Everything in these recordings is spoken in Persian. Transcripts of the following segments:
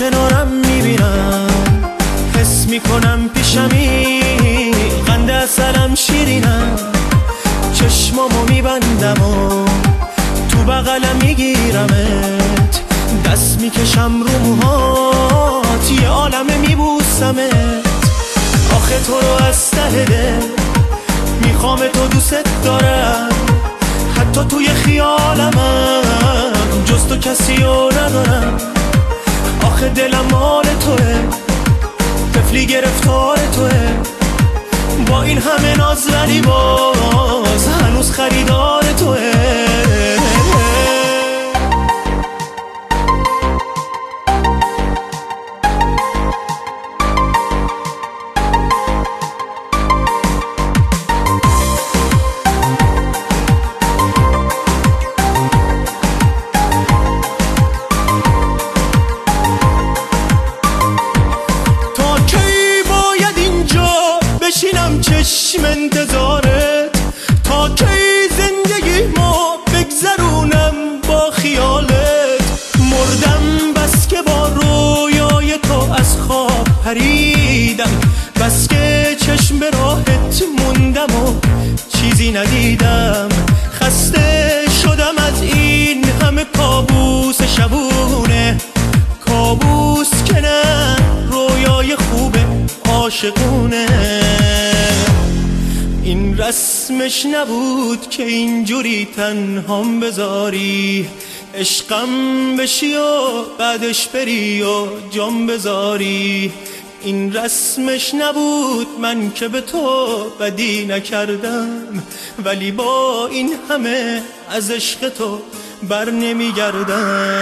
کنارم میبینم، حس میکنم پیشمی، قند اصلم شیرینم. چشمامو میبندم و تو بغلم میگیرمت، دست میکشم رو موهات، یه عالمه میبوسمت. آخه تو رو از ته دل میخوام، تو دوست دارم، حتی توی خیالمم جز تو کسی رو ندارم. آخه دلم مال توه، طفلی گرفتار توه، با این همه ناز ولی باز هنوز خریدار توه. چشم انتظارت تا کی زندگی ما بگذرونم با خیالت. مردم بس که با رویای تو از خواب پریدم، بس که چشم به راحت موندم و چیزی ندیدم. خسته شدم از این همه کابوس شبونه، کابوس که نه رویای خوب عاشقونه. این رسمش نبود که اینجوری تنهام بذاری، عشقم بشی و بعدش بری و جام بذاری. این رسمش نبود، من که به تو بدی نکردم، ولی با این همه از عشق تو بر نمیگردم.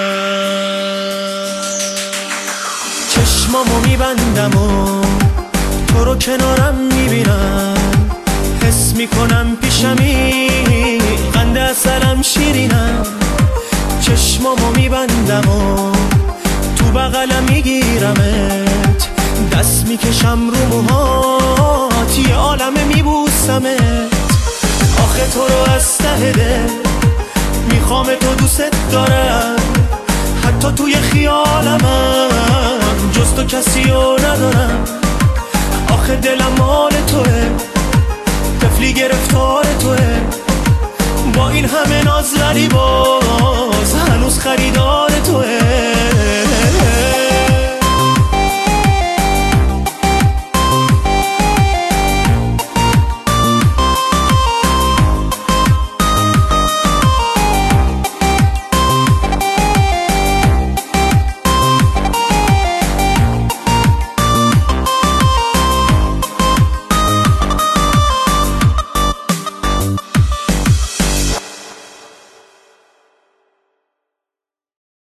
چشمامو میبندم و تو رو کنارم میبینم، حس میکنم پیشمی، قند اصلم شیرینم. چشمامو میبندم و تو بغلم میگیرمت، دست میکشم رو موهات، یه عالمه میبوسمت. آخه تو رو از ته دل میخوام، تو دوست دارم، حتی توی خیالمم جز تو کسی رو ندارم. آخه دلم مال توه، طفلی گرفتار توه، با این همه ناز ولی باز هنوز خریدار توه.